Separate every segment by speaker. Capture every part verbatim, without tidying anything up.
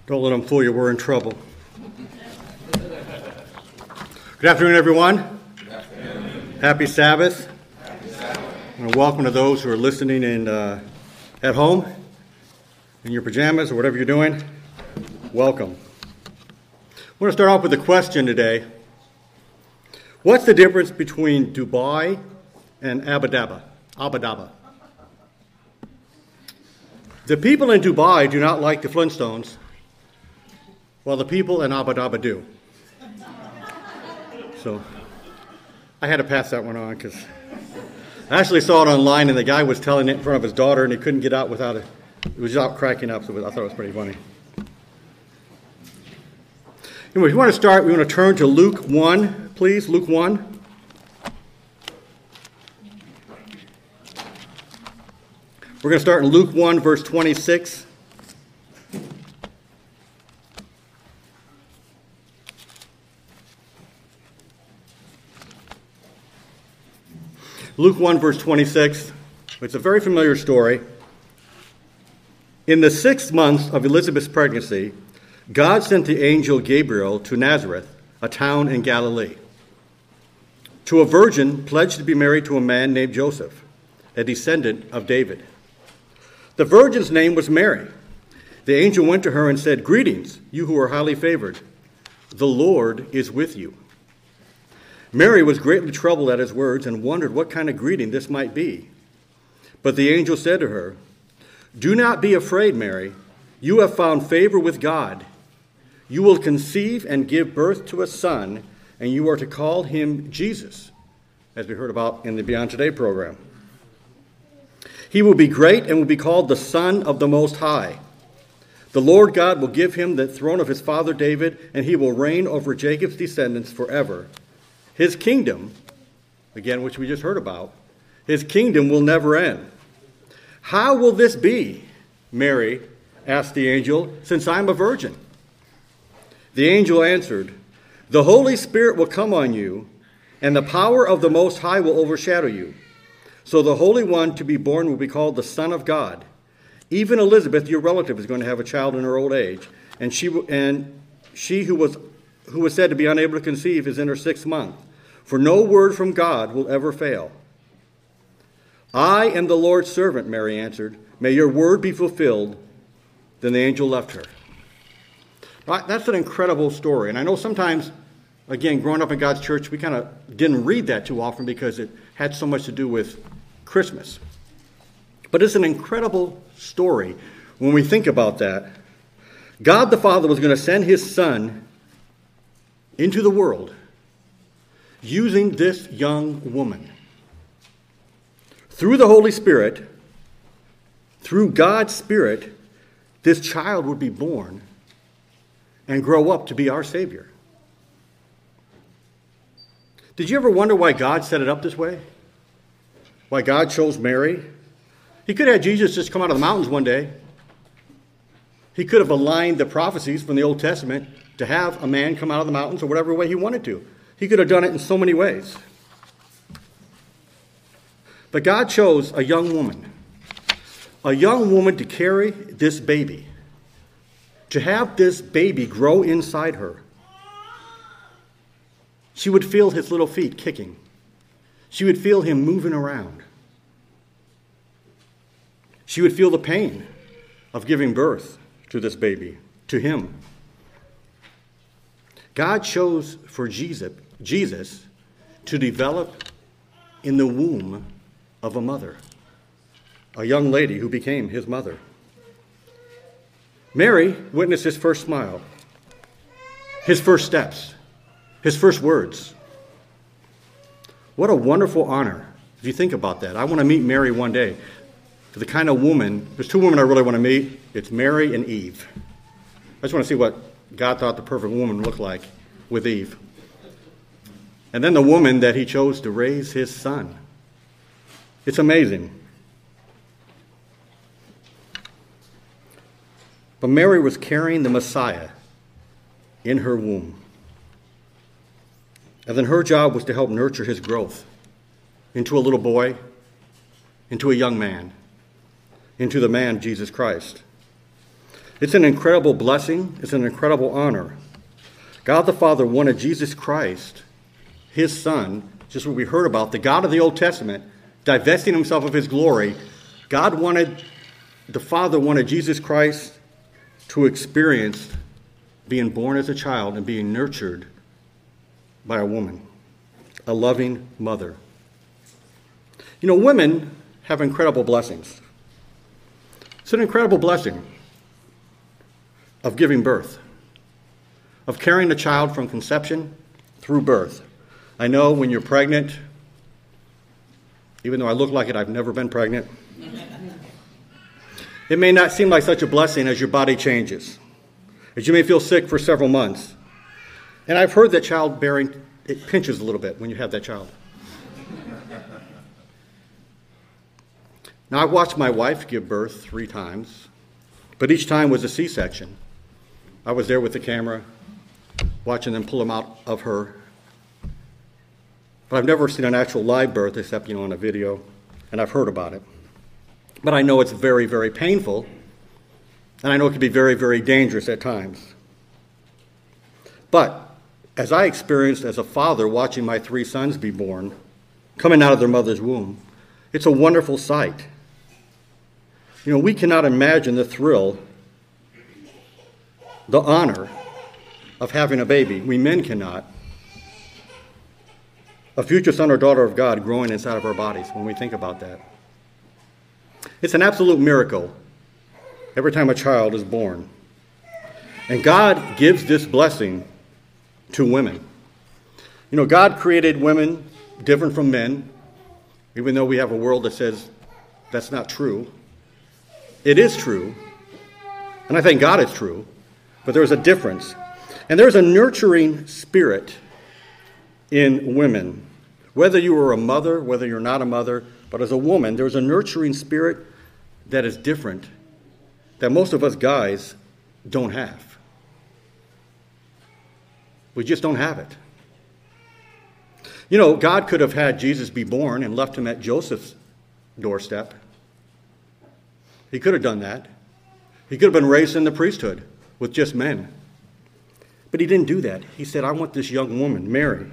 Speaker 1: Don't let them fool you, we're in trouble. Good afternoon, everyone.
Speaker 2: Good afternoon.
Speaker 1: Happy Sabbath.
Speaker 2: Happy Sabbath.
Speaker 1: And welcome to those who are listening in uh, at home, in your pajamas, or whatever you're doing. Welcome. I want to start off with a question today. What's the difference between Dubai and Abu Dhabi? Abu Dhabi. The people in Dubai do not like the Flintstones, while the people in Abu Dhabi do. So I had to pass that one on because I actually saw it online, and the guy was telling it in front of his daughter, and he couldn't get out without it. It was out cracking up, so I thought it was pretty funny. Anyway, if you want to start, we want to turn to Luke one, please. Luke one. We're going to start in Luke one, verse twenty-six. Luke one, verse twenty-six. It's a very familiar story. In the sixth month of Elizabeth's pregnancy, God sent the angel Gabriel to Nazareth, a town in Galilee, to a virgin pledged to be married to a man named Joseph, a descendant of David. The virgin's name was Mary. The angel went to her and said, "Greetings, you who are highly favored. The Lord is with you." Mary was greatly troubled at his words and wondered what kind of greeting this might be. But the angel said to her, "Do not be afraid, Mary. You have found favor with God. You will conceive and give birth to a son, and you are to call him Jesus," as we heard about in the Beyond Today program. "He will be great and will be called the Son of the Most High. The Lord God will give him the throne of his father David, and he will reign over Jacob's descendants forever. His kingdom," again, which we just heard about, "his kingdom will never end." "How will this be," Mary asked the angel, "since I'm a virgin?" The angel answered, "The Holy Spirit will come on you, and the power of the Most High will overshadow you. So the Holy One to be born will be called the Son of God. Even Elizabeth, your relative, is going to have a child in her old age, and she and she who was who was said to be unable to conceive is in her sixth month. For no word from God will ever fail." "I am the Lord's servant," Mary answered. "May your word be fulfilled." Then the angel left her. Right, that's an incredible story. And I know sometimes, again, growing up in God's church, we kind of didn't read that too often because it had so much to do with Christmas. But it's an incredible story when we think about that. God the Father was going to send his Son into the world using this young woman. Through the Holy Spirit, through God's Spirit, this child would be born and grow up to be our Savior. Did you ever wonder why God set it up this way? Why God chose Mary? He could have had Jesus just come out of the mountains one day. He could have aligned the prophecies from the Old Testament to have a man come out of the mountains or whatever way he wanted to. He could have done it in so many ways. But God chose a young woman, a young woman to carry this baby, to have this baby grow inside her. She would feel his little feet kicking. She would feel him moving around. She would feel the pain of giving birth to this baby, to him. God chose for Jesus, Jesus to develop in the womb of a mother, a young lady who became his mother. Mary witnessed his first smile, his first steps, his first words. What a wonderful honor, if you think about that. I want to meet Mary one day. For the kind of woman, there's two women I really want to meet. It's Mary and Eve. I just want to see what God thought the perfect woman looked like with Eve. And then the woman that he chose to raise his son. It's amazing. But Mary was carrying the Messiah in her womb. And then her job was to help nurture his growth into a little boy, into a young man, into the man, Jesus Christ. It's an incredible blessing. It's an incredible honor. God the Father wanted Jesus Christ, his Son, just what we heard about, the God of the Old Testament, divesting himself of his glory. God wanted, the Father wanted Jesus Christ to experience being born as a child and being nurtured by a woman, a loving mother. You know, women have incredible blessings. It's an incredible blessing of giving birth, of carrying a child from conception through birth. I know when you're pregnant, even though I look like it, I've never been pregnant. It may not seem like such a blessing as your body changes, as you may feel sick for several months. And I've heard that childbearing, it pinches a little bit when you have that child. Now, I've watched my wife give birth three times, but each time was a C-section. I was there with the camera, watching them pull them out of her. But I've never seen an actual live birth except, you know, on a video, and I've heard about it. But I know it's very, very painful, and I know it can be very, very dangerous at times. But as I experienced as a father watching my three sons be born, coming out of their mother's womb, it's a wonderful sight. You know, we cannot imagine the thrill, the honor of having a baby. We men cannot. A future son or daughter of God growing inside of our bodies when we think about that. It's an absolute miracle every time a child is born. And God gives this blessing to women. You know, God created women different from men, even though we have a world that says that's not true. It is true, and I thank God it's true, but there's a difference. And there's a nurturing spirit in women. Whether you are a mother, whether you're not a mother, but as a woman, there's a nurturing spirit that is different, that most of us guys don't have. We just don't have it. You know, God could have had Jesus be born and left him at Joseph's doorstep. He could have done that. He could have been raised in the priesthood with just men. But he didn't do that. He said, I want this young woman, Mary,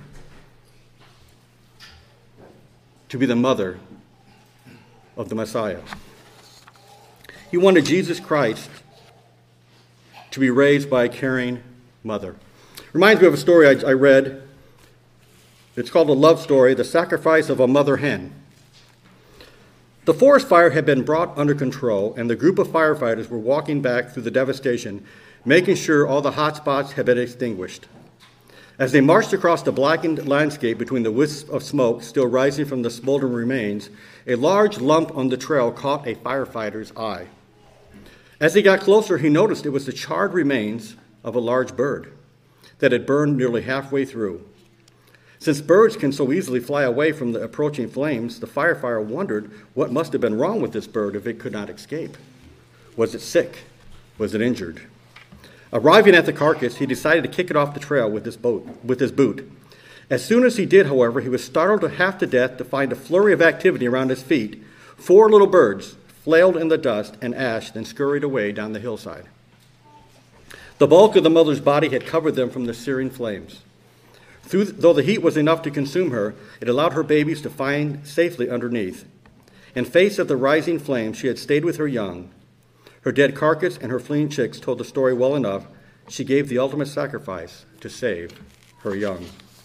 Speaker 1: to be the mother of the Messiah. He wanted Jesus Christ to be raised by a caring mother. Reminds me of a story I, I read. It's called A Love Story, The Sacrifice of a Mother Hen. The forest fire had been brought under control, and the group of firefighters were walking back through the devastation, making sure all the hot spots had been extinguished. As they marched across the blackened landscape between the wisps of smoke still rising from the smoldering remains, a large lump on the trail caught a firefighter's eye. As he got closer, he noticed it was the charred remains of a large bird that had burned nearly halfway through. Since birds can so easily fly away from the approaching flames, the firefighter wondered what must have been wrong with this bird if it could not escape. Was it sick? Was it injured? Arriving at the carcass, he decided to kick it off the trail with his, boat, with his boot. As soon as he did, however, he was startled to half to death to find a flurry of activity around his feet. Four little birds flailed in the dust and ash, then scurried away down the hillside. The bulk of the mother's body had covered them from the searing flames. Through, though the heat was enough to consume her, it allowed her babies to find safely underneath. In face of the rising flames, she had stayed with her young. Her dead carcass and her fleeing chicks told the story well enough. She gave the ultimate sacrifice to save her young.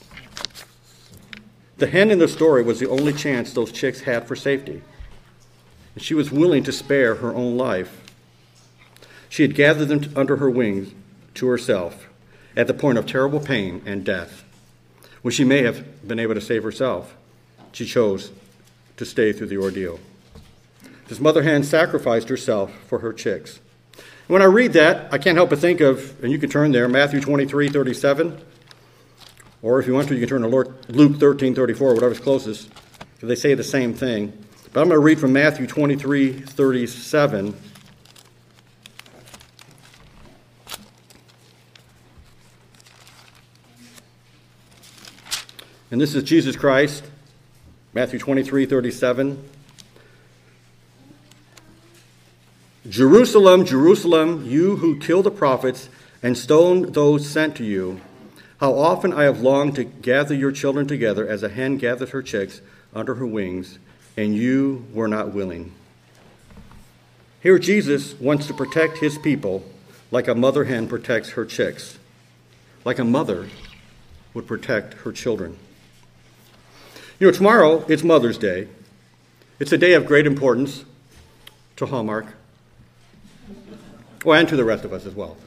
Speaker 1: The hen in the story was the only chance those chicks had for safety, and she was willing to spare her own life. She had gathered them under her wings to herself at the point of terrible pain and death. When she may have been able to save herself, she chose to stay through the ordeal. This mother hen sacrificed herself for her chicks. When I read that, I can't help but think of, and you can turn there, Matthew twenty-three thirty-seven, or if you want to, you can turn to Luke thirteen thirty-four, whatever's closest, because they say the same thing. But I'm going to read from Matthew twenty-three thirty-seven. And this is Jesus Christ, Matthew twenty-three thirty-seven. Jerusalem, Jerusalem, you who kill the prophets and stone those sent to you, how often I have longed to gather your children together as a hen gathers her chicks under her wings, and you were not willing. Here Jesus wants to protect his people like a mother hen protects her chicks, like a mother would protect her children. You know, tomorrow it's Mother's Day. It's a day of great importance to Hallmark, well, and to the rest of us as well.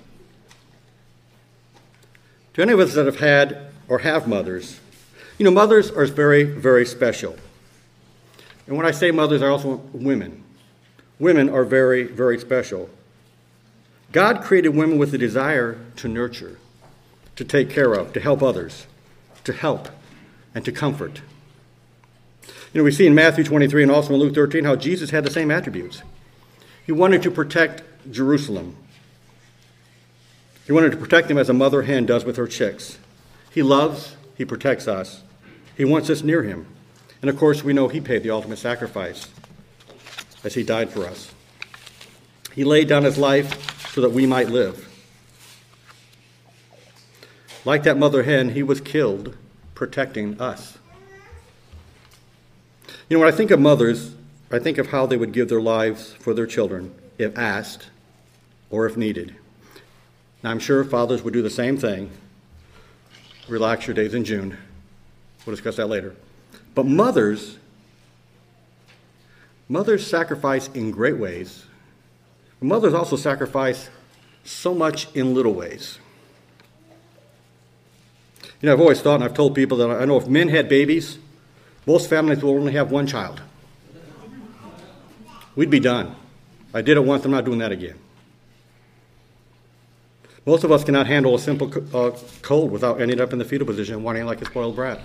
Speaker 1: To any of us that have had or have mothers, you know, mothers are very, very special. And when I say mothers, I also want women. Women are very, very special. God created women with the desire to nurture, to take care of, to help others, to help, and to comfort. You know, we see in Matthew twenty-three and also in Luke thirteen how Jesus had the same attributes. He wanted to protect Jerusalem. He wanted to protect them as a mother hen does with her chicks. He loves, he protects us. He wants us near him. And of course, we know he paid the ultimate sacrifice as he died for us. He laid down his life so that we might live. Like that mother hen, he was killed protecting us. You know, when I think of mothers, I think of how they would give their lives for their children if asked or if needed. Now, I'm sure fathers would do the same thing. Relax your days in June. We'll discuss that later. But mothers, mothers sacrifice in great ways. Mothers also sacrifice so much in little ways. You know, I've always thought, and I've told people that I know if men had babies, most families will only have one child. We'd be done. I did it once, I'm not doing that again. Most of us cannot handle a simple uh, cold without ending up in the fetal position and whining like a spoiled brat.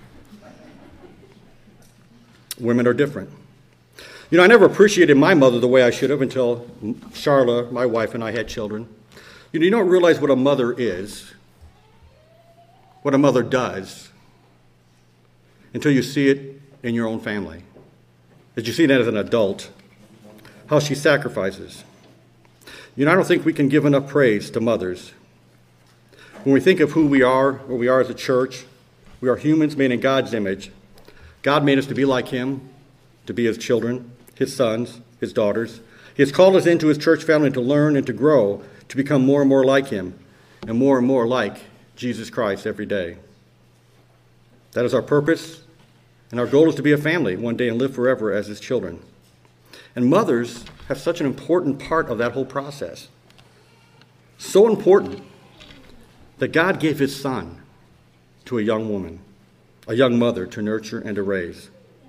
Speaker 1: Women are different. You know, I never appreciated my mother the way I should have until Charla, my wife, and I had children. You know, you don't realize what a mother is, what a mother does, until you see it in your own family. As you see that as an adult, how she sacrifices. You know, I don't think we can give enough praise to mothers. When we think of who we are, what we are as a church, we are humans made in God's image. God made us to be like him, to be his children, his sons, his daughters. He has called us into his church family to learn and to grow, to become more and more like him, and more and more like Jesus Christ every day. That is our purpose, and our goal is to be a family one day and live forever as his children. And mothers have such an important part of that whole process. So important that God gave his son to a young woman, a young mother to nurture and to raise.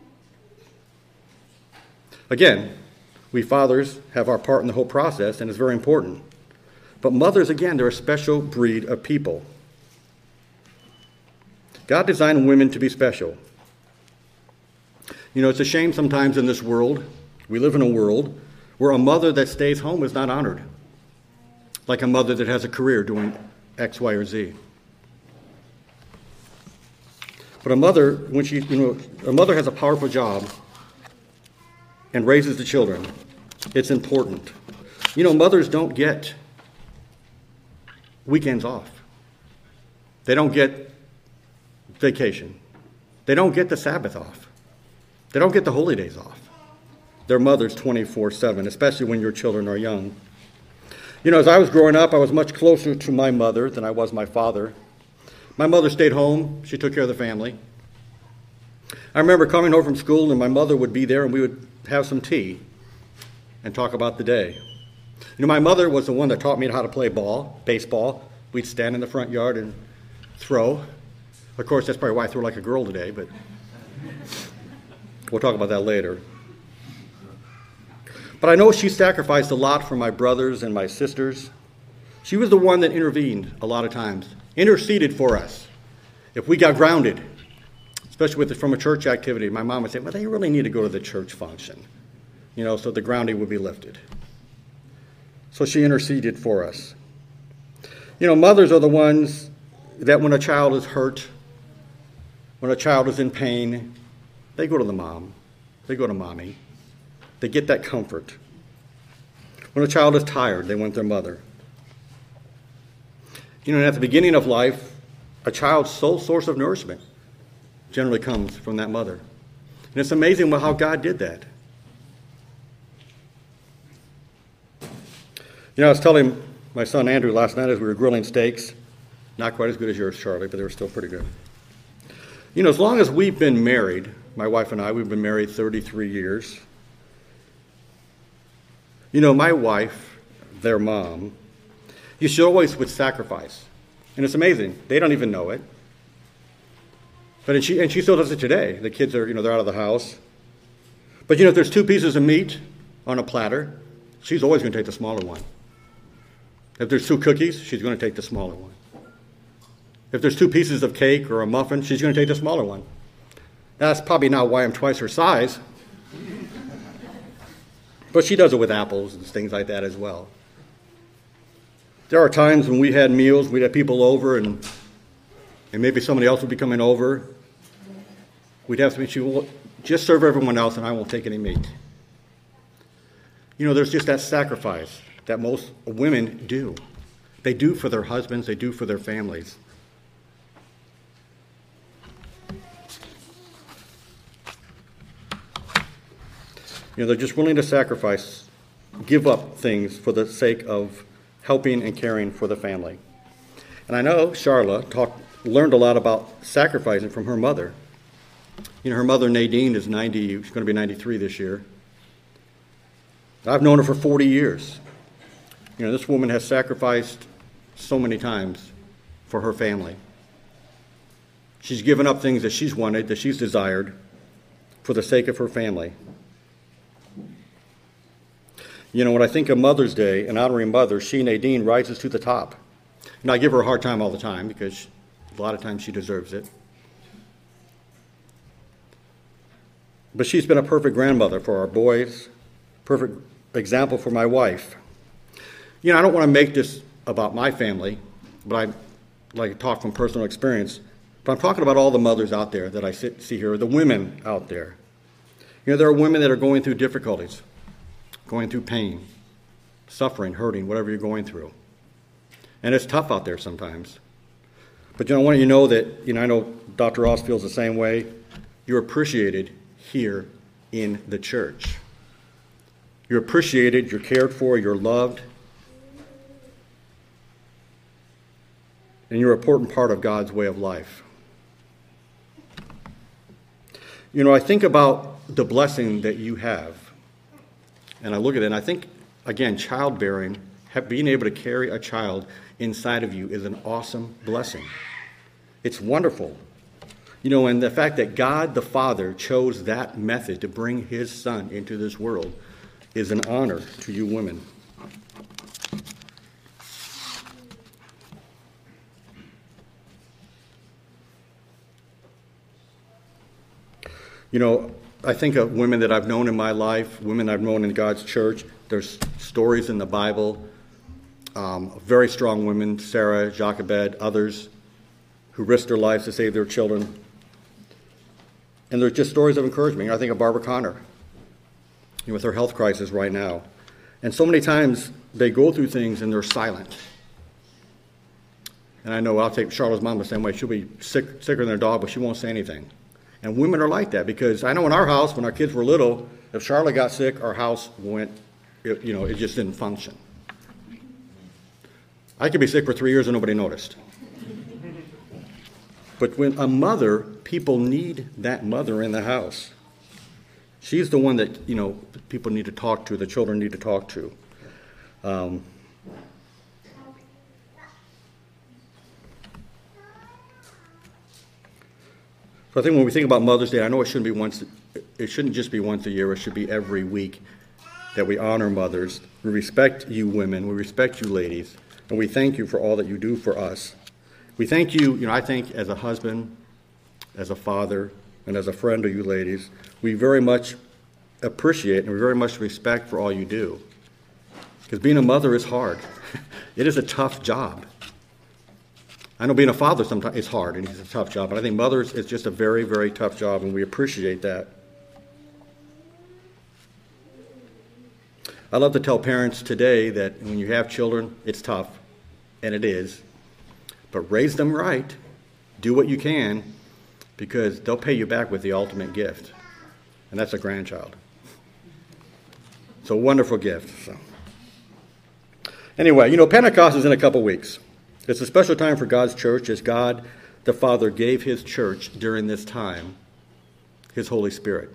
Speaker 1: Again, we fathers have our part in the whole process, and it's very important. But mothers, again, they're a special breed of people. God designed women to be special. You know, it's a shame sometimes in this world, we live in a world where a mother that stays home is not honored, like a mother that has a career doing X, Y, or Z. But a mother, when she, you know, a mother has a powerful job and raises the children. It's important. You know, mothers don't get weekends off. They don't get vacation. They don't get the Sabbath off. They don't get the holy days off. They're mothers twenty-four seven, especially when your children are young. You know, as I was growing up, I was much closer to my mother than I was my father. My mother stayed home. She took care of the family. I remember coming home from school, and my mother would be there, and we would have some tea and talk about the day. You know, my mother was the one that taught me how to play ball, baseball. We'd stand in the front yard and throw. Of course, that's probably why I throw like a girl today, but we'll talk about that later. But I know she sacrificed a lot for my brothers and my sisters. She was the one that intervened a lot of times, interceded for us. If we got grounded, especially with the, from a church activity, my mom would say, well, they really need to go to the church function, you know, so the grounding would be lifted. So she interceded for us. You know, mothers are the ones that when a child is hurt, when a child is in pain, they go to the mom. They go to mommy. They get that comfort. When a child is tired, they want their mother. You know, and at the beginning of life, a child's sole source of nourishment generally comes from that mother. And it's amazing how God did that. You know, I was telling my son Andrew last night as we were grilling steaks, not quite as good as yours, Charlie, but they were still pretty good. You know, as long as we've been married, my wife and I, we've been married thirty-three years. You know, my wife, their mom, she always would sacrifice. And it's amazing. They don't even know it. But and she, and she still does it today. The kids are, you know, they're out of the house. But, you know, if there's two pieces of meat on a platter, she's always going to take the smaller one. If there's two cookies, she's going to take the smaller one. If there's two pieces of cake or a muffin, she's going to take the smaller one. That's probably not why I'm twice her size. But she does it with apples and things like that as well. There are times when we had meals, we'd have people over, and and maybe somebody else would be coming over. We'd have to, she will just serve everyone else, and I won't take any meat. You know, there's just that sacrifice that most women do. They do for their husbands, they do for their families. You know, they're just willing to sacrifice, give up things for the sake of helping and caring for the family. And I know Charla talked, learned a lot about sacrificing from her mother. You know, her mother, Nadine, is ninety, she's going to be ninety-three this year. I've known her for forty years. You know, this woman has sacrificed so many times for her family. She's given up things that she's wanted, that she's desired, for the sake of her family. You know, when I think of Mother's Day and honoring mothers, she, Nadine, rises to the top. And I give her a hard time all the time because a lot of times she deserves it. But she's been a perfect grandmother for our boys, perfect example for my wife. You know, I don't want to make this about my family, but I like to talk from personal experience. But I'm talking about all the mothers out there that I sit, see here, the women out there. You know, there are women that are going through difficulties, going through pain, suffering, hurting, whatever you're going through. And it's tough out there sometimes. But, you know, I want you to know that, you know, I know Doctor Ross feels the same way. You're appreciated here in the church. You're appreciated, you're cared for, you're loved. And you're an important part of God's way of life. You know, I think about the blessing that you have. And I look at it and I think, again, childbearing, being able to carry a child inside of you is an awesome blessing. It's wonderful. You know, and the fact that God the Father chose that method to bring his son into this world is an honor to you women. You know, I think of women that I've known in my life, women I've known in God's church. There's stories in the Bible, um, very strong women, Sarah, Jochebed, others, who risked their lives to save their children. And there's just stories of encouragement. I think of Barbara Connor, you know, with her health crisis right now. And so many times they go through things and they're silent. And I know I'll take Charlotte's mom the same way. She'll be sick, sicker than her dog, but she won't say anything. And women are like that because I know in our house, when our kids were little, if Charlotte got sick, our house went, it, you know, it just didn't function. I could be sick for three years and nobody noticed. But when a mother, people need that mother in the house. She's the one that, you know, people need to talk to, the children need to talk to. Um, so I think when we think about Mother's Day, I know it shouldn't be once, it shouldn't just be once a year, it should be every week that we honor mothers. We respect you women, we respect you ladies, and we thank you for all that you do for us. We thank you, you know, I think as a husband, as a father, and as a friend to you ladies, we very much appreciate and we very much respect for all you do. Because being a mother is hard. It is a tough job. I know being a father sometimes is hard and it's a tough job, but I think mothers is just a very, very tough job, and we appreciate that. I love to tell parents today that when you have children, it's tough, and it is, but raise them right. Do what you can, because they'll pay you back with the ultimate gift, and that's a grandchild. It's a wonderful gift. So. Anyway, you know, Pentecost is in a couple weeks. It's a special time for God's church as God the Father gave his church during this time his Holy Spirit.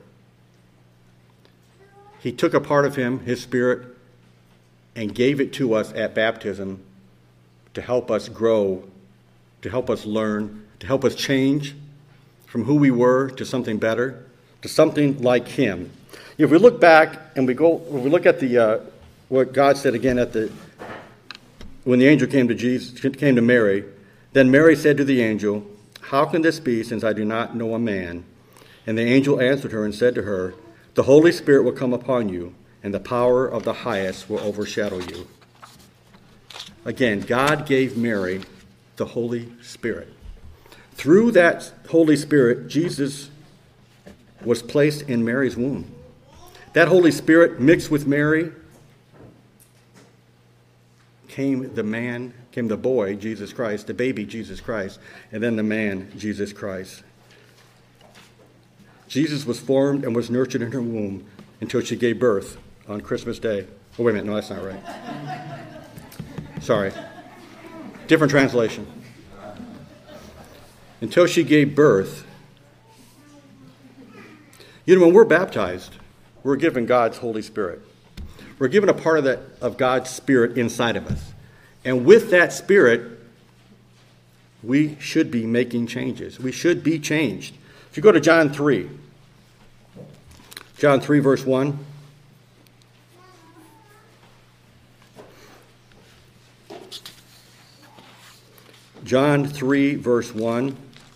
Speaker 1: He took a part of him, his Spirit, and gave it to us at baptism to help us grow, to help us learn, to help us change from who we were to something better, to something like him. If we look back and we go, if we look at the uh, what God said again at the when the angel came to Jesus, came to Mary, then Mary said to the angel, "How can this be, since I do not know a man?" And the angel answered her and said to her, "The Holy Spirit will come upon you, and the power of the highest will overshadow you." Again, God gave Mary the Holy Spirit. Through that Holy Spirit, Jesus was placed in Mary's womb. That Holy Spirit mixed with Mary came the man, came the boy, Jesus Christ, the baby, Jesus Christ, and then the man, Jesus Christ. Jesus was formed and was nurtured in her womb until she gave birth on Christmas Day. Oh, wait a minute. No, that's not right. Sorry. Different translation. Until she gave birth. You know, when we're baptized, we're given God's Holy Spirit. We're given a part of that of God's Spirit inside of us. And with that Spirit, we should be making changes. We should be changed. If you go to John three, John three, verse one. John three, verse one.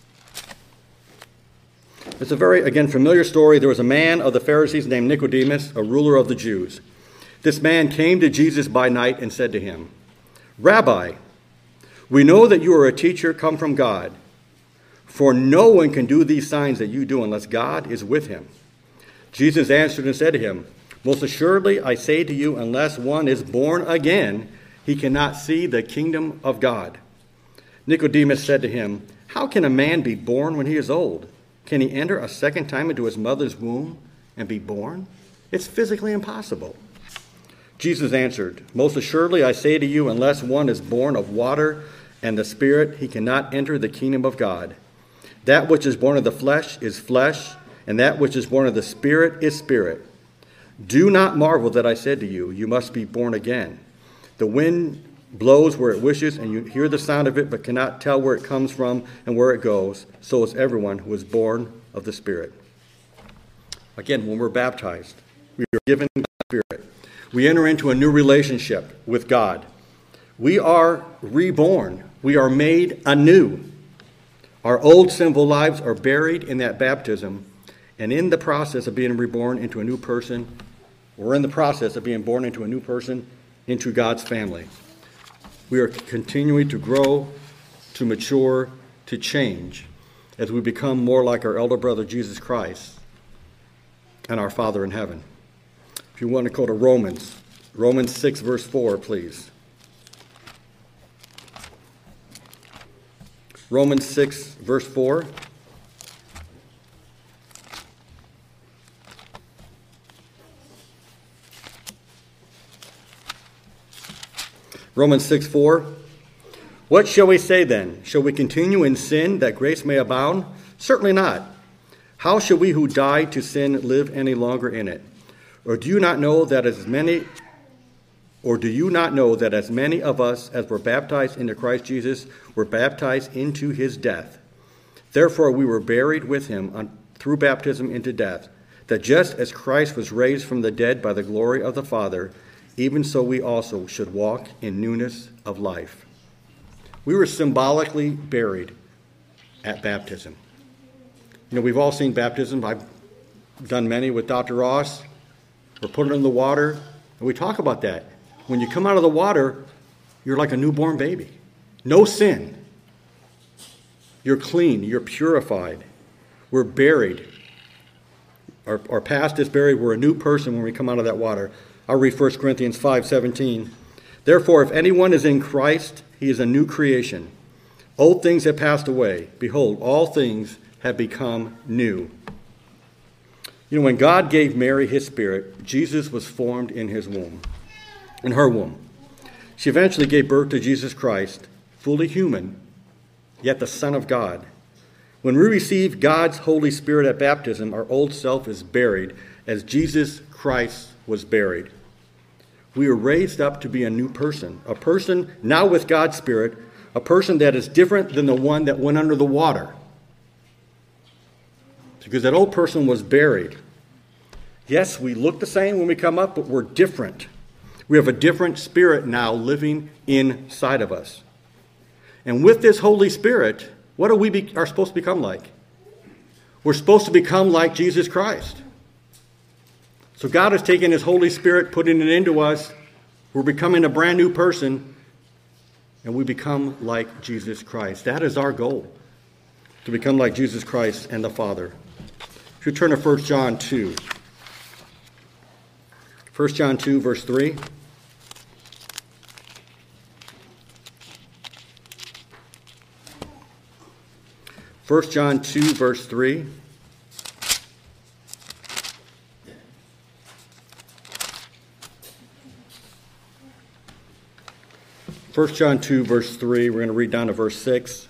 Speaker 1: It's a very, again, familiar story. There was a man of the Pharisees named Nicodemus, a ruler of the Jews. This man came to Jesus by night and said to him, "Rabbi, we know that you are a teacher come from God, for no one can do these signs that you do unless God is with him." Jesus answered and said to him, "Most assuredly I say to you, unless one is born again, he cannot see the kingdom of God." Nicodemus said to him, "How can a man be born when he is old? Can he enter a second time into his mother's womb and be born? It's physically impossible." Jesus answered, "Most assuredly I say to you, unless one is born of water and the Spirit, he cannot enter the kingdom of God. That which is born of the flesh is flesh, and that which is born of the Spirit is spirit. Do not marvel that I said to you, you must be born again. The wind blows where it wishes, and you hear the sound of it, but cannot tell where it comes from and where it goes. So is everyone who is born of the Spirit." Again, when we're baptized, we are given the Spirit. We enter into a new relationship with God. We are reborn. We are made anew. Our old sinful lives are buried in that baptism, and in the process of being reborn into a new person, we're in the process of being born into a new person, into God's family. We are continuing to grow, to mature, to change as we become more like our elder brother, Jesus Christ, and our Father in heaven. If you want to go to Romans, Romans six, verse four, please. Romans six, verse four. Romans six, four. "What shall we say then? Shall we continue in sin that grace may abound? Certainly not. How shall we who died to sin live any longer in it? Or do you not know that as many or do you not know that as many of us as were baptized into Christ Jesus were baptized into his death? Therefore we were buried with him on, through baptism into death, that just as Christ was raised from the dead by the glory of the Father, even so we also should walk in newness of life." We were symbolically buried at baptism. You know, we've all seen baptism. I've done many with Doctor Ross. We're put in the water, and we talk about that. When you come out of the water, you're like a newborn baby. No sin. You're clean. You're purified. We're buried. Our, our past is buried. We're a new person when we come out of that water. I'll read First Corinthians five seventeen. Therefore, if anyone is in Christ, he is a new creation. Old things have passed away. Behold, all things have become new. You know, when God gave Mary his spirit, Jesus was formed in his womb, in her womb. She eventually gave birth to Jesus Christ, fully human, yet the Son of God. When we receive God's Holy Spirit at baptism, our old self is buried as Jesus Christ was buried. We are raised up to be a new person, a person now with God's Spirit, a person that is different than the one that went under the water. Because that old person was buried. Yes, we look the same when we come up, but we're different. We have a different spirit now living inside of us. And with this Holy Spirit, what are we be, are supposed to become like? We're supposed to become like Jesus Christ. So God has taken his Holy Spirit, putting it into us. We're becoming a brand new person, and we become like Jesus Christ. That is our goal, to become like Jesus Christ and the Father. If you turn to First John two. First John two, verse three. First John two, verse three. First John two, verse three, we're going to read down to verse six.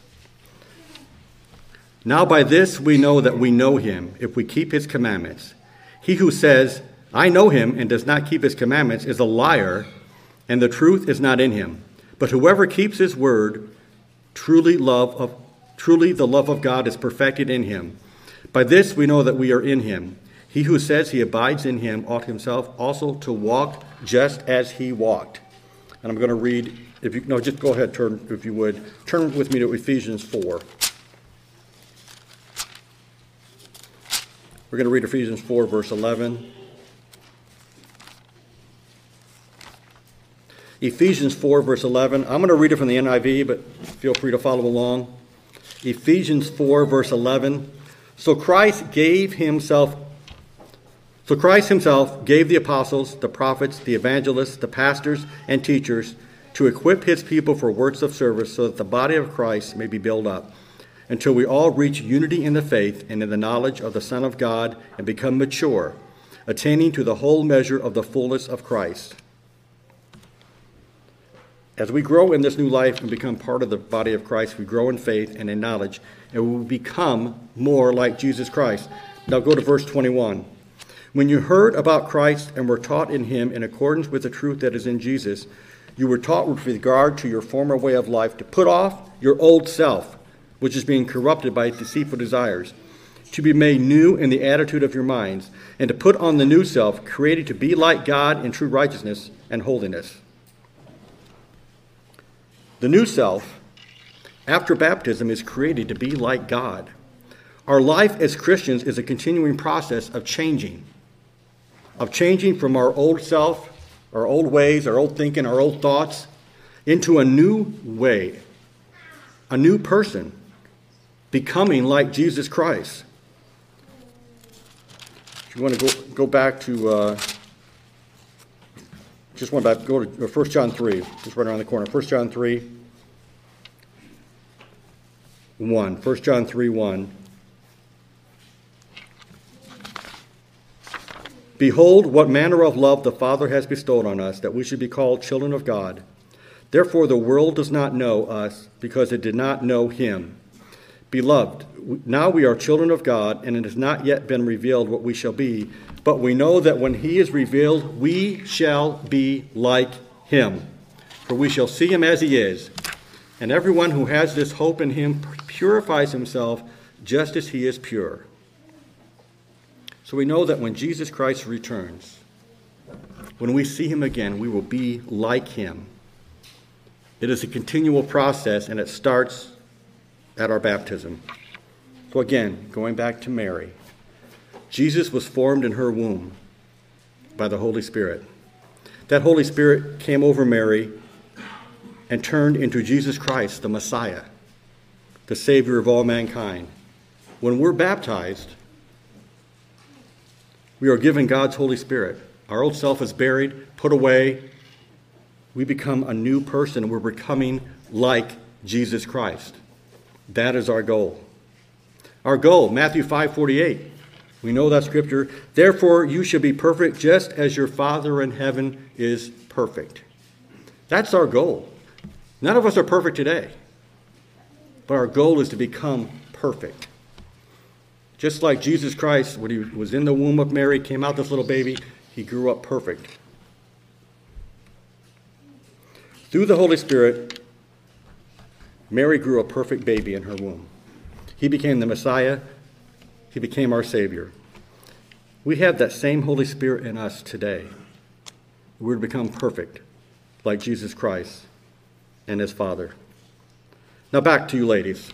Speaker 1: Now by this we know that we know him, if we keep his commandments. He who says, I know him, and does not keep his commandments, is a liar, and the truth is not in him. But whoever keeps his word, truly love of truly the love of God is perfected in him. By this we know that we are in him. He who says he abides in him ought himself also to walk just as he walked. And I'm going to read, if you no, just go ahead, turn, if you would. Turn with me to Ephesians four. We're going to read Ephesians four, verse eleven. Ephesians four, verse eleven. I'm going to read it from the N I V, but feel free to follow along. Ephesians four, verse eleven. So Christ gave himself So Christ himself gave the apostles, the prophets, the evangelists, the pastors, and teachers to equip his people for works of service so that the body of Christ may be built up, until we all reach unity in the faith and in the knowledge of the Son of God and become mature, attaining to the whole measure of the fullness of Christ. As we grow in this new life and become part of the body of Christ, we grow in faith and in knowledge, and we will become more like Jesus Christ. Now go to verse twenty-one. When you heard about Christ and were taught in him in accordance with the truth that is in Jesus, you were taught with regard to your former way of life to put off your old self, which is being corrupted by deceitful desires, to be made new in the attitude of your minds, and to put on the new self, created to be like God in true righteousness and holiness. The new self, after baptism, is created to be like God. Our life as Christians is a continuing process of changing. Of changing from our old self, our old ways, our old thinking, our old thoughts, into a new way, a new person, becoming like Jesus Christ. If you want to go, go back to, uh, just want to go to First John three, just right around the corner. First John three, one. First John three, one. Behold, what manner of love the Father has bestowed on us, that we should be called children of God. Therefore the world does not know us, because it did not know him. Beloved, now we are children of God, and it has not yet been revealed what we shall be. But we know that when he is revealed, we shall be like him. For we shall see him as he is. And everyone who has this hope in him purifies himself just as he is pure. So we know that when Jesus Christ returns, when we see him again, we will be like him. It is a continual process, and it starts at our baptism. So again, going back to Mary, Jesus was formed in her womb by the Holy Spirit. That Holy Spirit came over Mary and turned into Jesus Christ, the Messiah, the Savior of all mankind. When we're baptized, we are given God's Holy Spirit. Our old self is buried, put away. We become a new person. We're becoming like Jesus Christ. That is our goal. Our goal, Matthew five forty-eight. We know that scripture. Therefore, you should be perfect just as your Father in heaven is perfect. That's our goal. None of us are perfect today. But our goal is to become perfect. Just like Jesus Christ, when he was in the womb of Mary, came out this little baby, he grew up perfect. Through the Holy Spirit, Mary grew a perfect baby in her womb. He became the Messiah. He became our Savior. We have that same Holy Spirit in us today. We're to become perfect, like Jesus Christ and his Father. Now back to you ladies,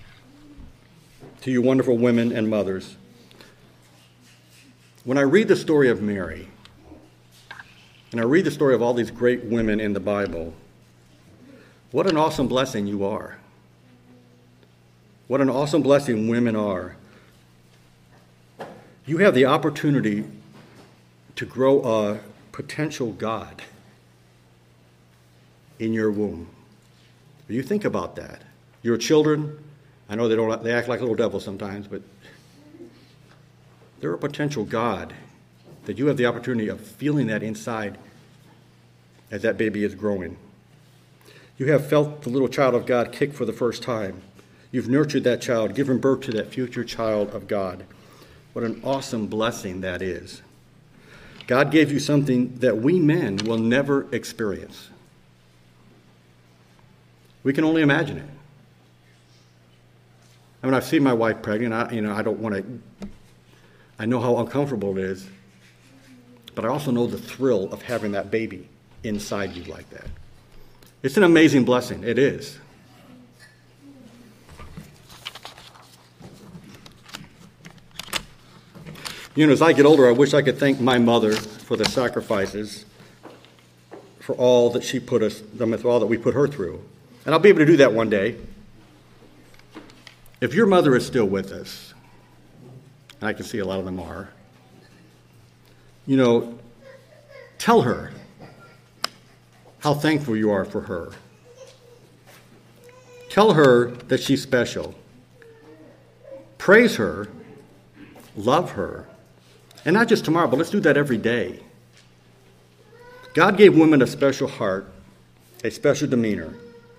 Speaker 1: to you wonderful women and mothers. When I read the story of Mary, and I read the story of all these great women in the Bible, what an awesome blessing you are. What an awesome blessing women are. You have the opportunity to grow a potential God in your womb. You think about that. Your children, I know they don't they act like little devils sometimes, but they're a potential God that you have the opportunity of feeling that inside as that baby is growing. You have felt the little child of God kick for the first time. You've nurtured that child, given birth to that future child of God. What an awesome blessing that is. God gave you something that we men will never experience. We can only imagine it. I mean, I've seen my wife pregnant. I, you know, I don't want to, I know how uncomfortable it is, but I also know the thrill of having that baby inside you like that. It's an amazing blessing. It is. You know, as I get older, I wish I could thank my mother for the sacrifices, for all that she put us, for all that we put her through. And I'll be able to do that one day. If your mother is still with us, and I can see a lot of them are, you know, tell her how thankful you are for her. Tell her that she's special. Praise her. Love her. And not just tomorrow, but let's do that every day. God gave women a special heart, a special demeanor.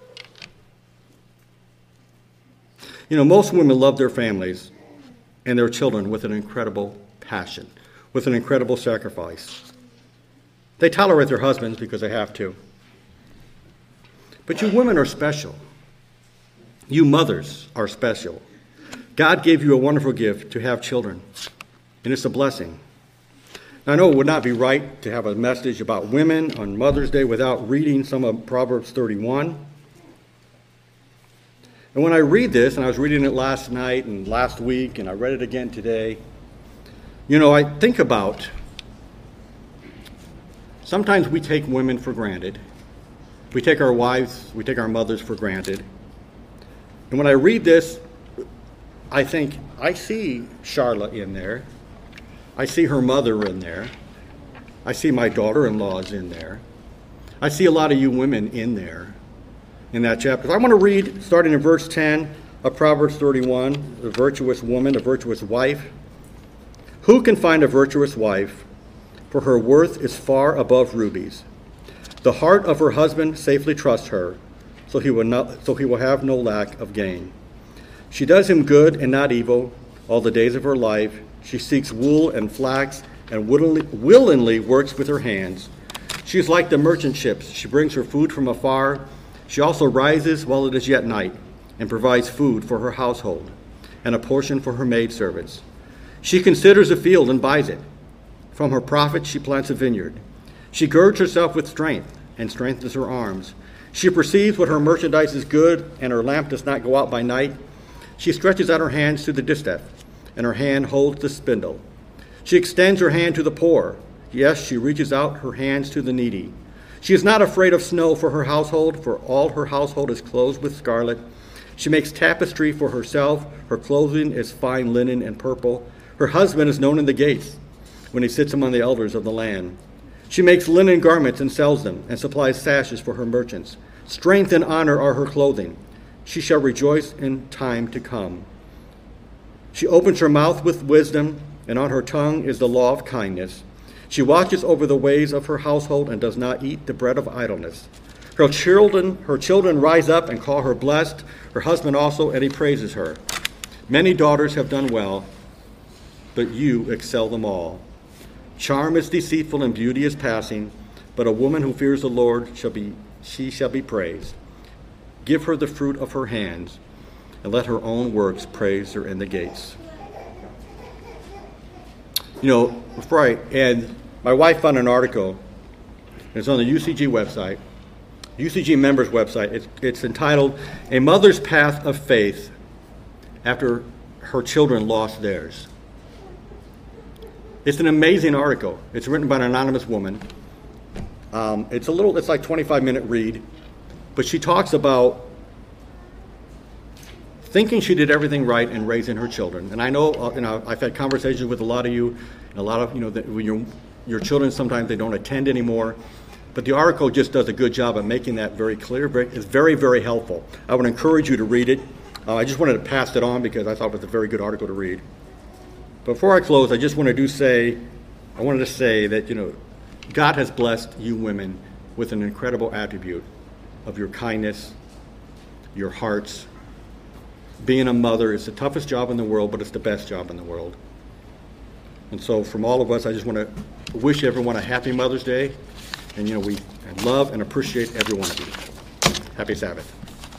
Speaker 1: You know, most women love their families and their children with an incredible passion, with an incredible sacrifice. They tolerate their husbands because they have to. But you women are special. You mothers are special. God gave you a wonderful gift to have children, and it's a blessing. Now, I know it would not be right to have a message about women on Mother's Day without reading some of Proverbs thirty-one. And when I read this, and I was reading it last night and last week, and I read it again today, you know, I think about sometimes we take women for granted. We take our wives, we take our mothers for granted. And when I read this, I think, I see Charlotte in there. I see her mother in there. I see my daughter-in-laws in there. I see a lot of you women in there in that chapter. I want to read, starting in verse ten of Proverbs thirty-one, the virtuous woman, a virtuous wife. Who can find a virtuous wife? For her worth is far above rubies. The heart of her husband safely trusts her, so he will not, so he will have no lack of gain. She does him good and not evil all the days of her life. She seeks wool and flax and willingly, willingly works with her hands. She is like the merchant ships. She brings her food from afar. She also rises while it is yet night and provides food for her household and a portion for her maidservants. She considers a field and buys it. From her profits she plants a vineyard. She girds herself with strength and strengthens her arms. She perceives what her merchandise is good, and her lamp does not go out by night. She stretches out her hands to the distaff, and her hand holds the spindle. She extends her hand to the poor. Yes, she reaches out her hands to the needy. She is not afraid of snow for her household, for all her household is clothed with scarlet. She makes tapestry for herself. Her clothing is fine linen and purple. Her husband is known in the gates when he sits among the elders of the land. She makes linen garments and sells them, and supplies sashes for her merchants. Strength and honor are her clothing. She shall rejoice in time to come. She opens her mouth with wisdom, and on her tongue is the law of kindness. She watches over the ways of her household and does not eat the bread of idleness. Her children, her children rise up and call her blessed, her husband also, and he praises her. Many daughters have done well, but you excel them all. Charm is deceitful and beauty is passing, but a woman who fears the Lord shall be she shall be praised. Give her the fruit of her hands, and let her own works praise her in the gates. You know, before I end, my wife found an article. It's on the U C G website, U C G members website. It's, it's entitled, "A Mother's Path of Faith After Her Children Lost Theirs." It's an amazing article. It's written by an anonymous woman. Um, it's a little, it's like twenty-five minute read, but she talks about thinking she did everything right in raising her children. And I know, uh, you know, I've had conversations with a lot of you, and a lot of, you know, that your, your children, sometimes they don't attend anymore. But the article just does a good job of making that very clear. It's very, very helpful. I would encourage you to read it. Uh, I just wanted to pass it on because I thought it was a very good article to read. Before I close, I just wanted to say, I wanted to say that, you know, God has blessed you women with an incredible attribute of your kindness, your hearts. Being a mother is the toughest job in the world, but it's the best job in the world. And so from all of us, I just want to wish everyone a happy Mother's Day. And, you know, we love and appreciate every one of you. Happy Sabbath.